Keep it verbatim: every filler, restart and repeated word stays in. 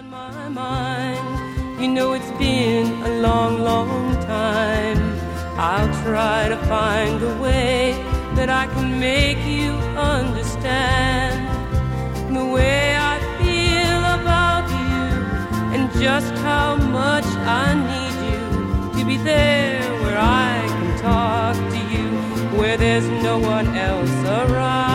my mind. You know it's been a long, long time. I'll try to find a way that I can make you understand the way I feel about you and just how much I need you to be there where I can talk to you, where there's no one else around.